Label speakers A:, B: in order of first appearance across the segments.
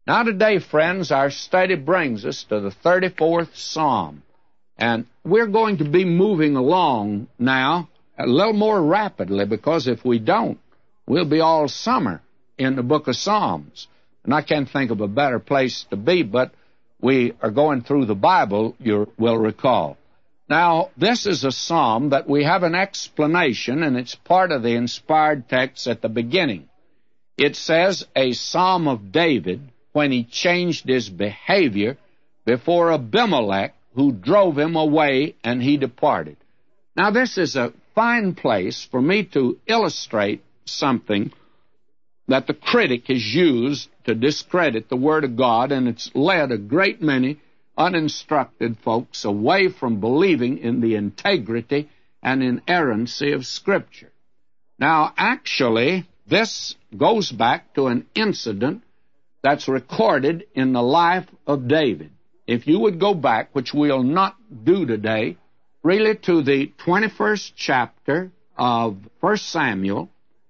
A: Now today, friends, our study brings us to the 34th Psalm. And we're going to be moving along now a little more rapidly, because if we don't, we'll be all summer in the book of Psalms. And I can't think of a better place to be, but we are going through the Bible, you will recall. Now, this is a psalm that we have an explanation, and it's part of the inspired text at the beginning. It says, a psalm of David when he changed his behavior before Abimelech, who drove him away, and he departed. Now, this is a fine place for me to illustrate something that the critic has used to discredit the Word of God, and it's led a great many uninstructed folks away from believing in the integrity and inerrancy of Scripture. Now, actually, this goes back to an incident that's recorded in the life of David. If you would go back, which we'll not do today, really to the 21st chapter of 1 Samuel,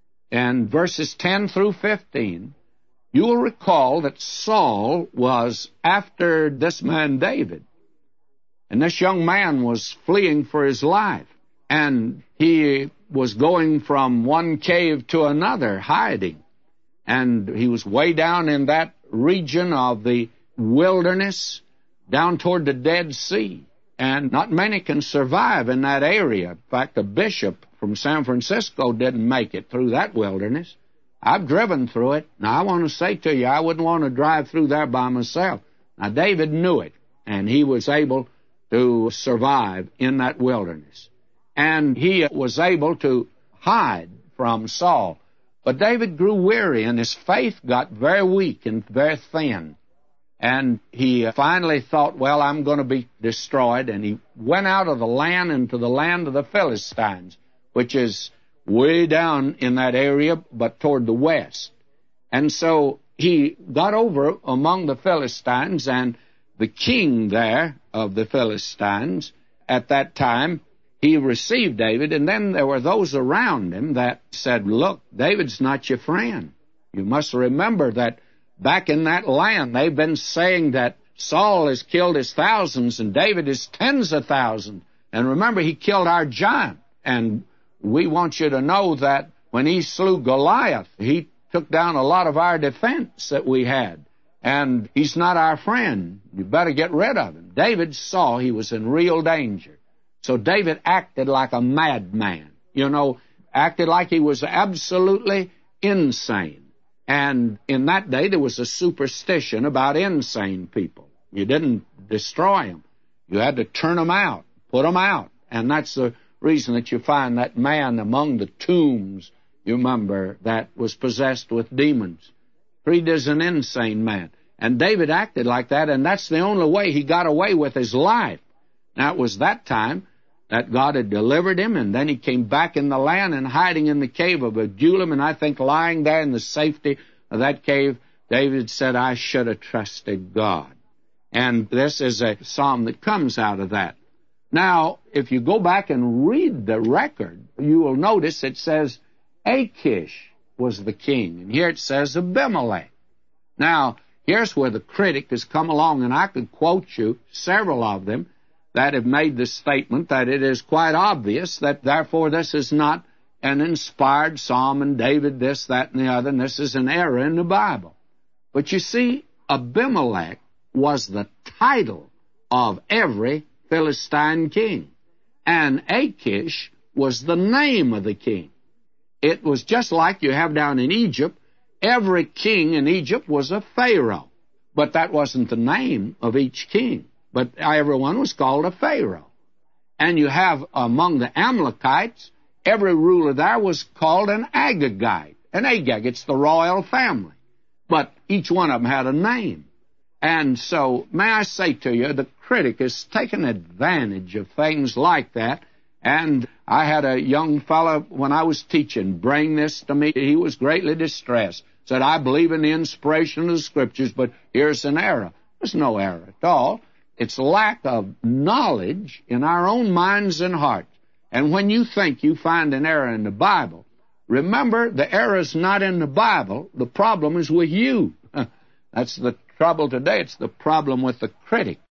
A: and verses 10 through 15, you will recall that Saul was after this man David. And this young man was fleeing for his life. And he was going from one cave to another, hiding. And he was way down in that region of the wilderness, down toward the Dead Sea. And not many can survive in that area. In fact, a bishop from San Francisco didn't make it through that wilderness. I've driven through it. Now, I want to say to you, I wouldn't want to drive through there by myself. Now, David knew it, and he was able to survive in that wilderness. And he was able to hide from Saul. But David grew weary, and his faith got very weak and very thin. And he finally thought, well, I'm going to be destroyed. And he went out of the land into the land of the Philistines, which is way down in that area, but toward the west. And so he got over among the Philistines, and the king there of the Philistines at that time, he received David, and then there were those around him that said, look, David's not your friend. You must remember that back in that land, they've been saying that Saul has killed his thousands and David his tens of thousands. And remember, he killed our giant. And we want you to know that when he slew Goliath, he took down a lot of our defense that we had. And he's not our friend. You better get rid of him. David saw he was in real danger. So David acted like a madman, acted like he was absolutely insane. And in that day, there was a superstition about insane people. You didn't destroy them. You had to turn them out, put them out. And that's the reason that you find that man among the tombs, you remember, that was possessed with demons. Treated as an insane man. And David acted like that, and that's the only way he got away with his life. Now, it was that time that God had delivered him, and then he came back in the land and hiding in the cave of Adullam, and I think lying there in the safety of that cave, David said, I should have trusted God. And this is a psalm that comes out of that. Now, if you go back and read the record, you will notice it says Achish was the king, and here it says Abimelech. Now, here's where the critic has come along, and I could quote you several of them that have made the statement that it is quite obvious that, therefore, this is not an inspired psalm, and David this, that, and the other, and this is an error in the Bible. But you see, Abimelech was the title of every Philistine king, and Achish was the name of the king. It was just like you have down in Egypt. Every king in Egypt was a pharaoh, but that wasn't the name of each king. But everyone was called a pharaoh. And you have among the Amalekites, every ruler there was called an Agagite. An Agag, it's the royal family. But each one of them had a name. And so, may I say to you, the critic has taken advantage of things like that. And I had a young fellow, when I was teaching, bring this to me. He was greatly distressed. Said, I believe in the inspiration of the Scriptures, but here's an error. There's no error at all. It's lack of knowledge in our own minds and hearts. And when you think you find an error in the Bible, remember the error is not in the Bible. The problem is with you. That's the trouble today. It's the problem with the critic.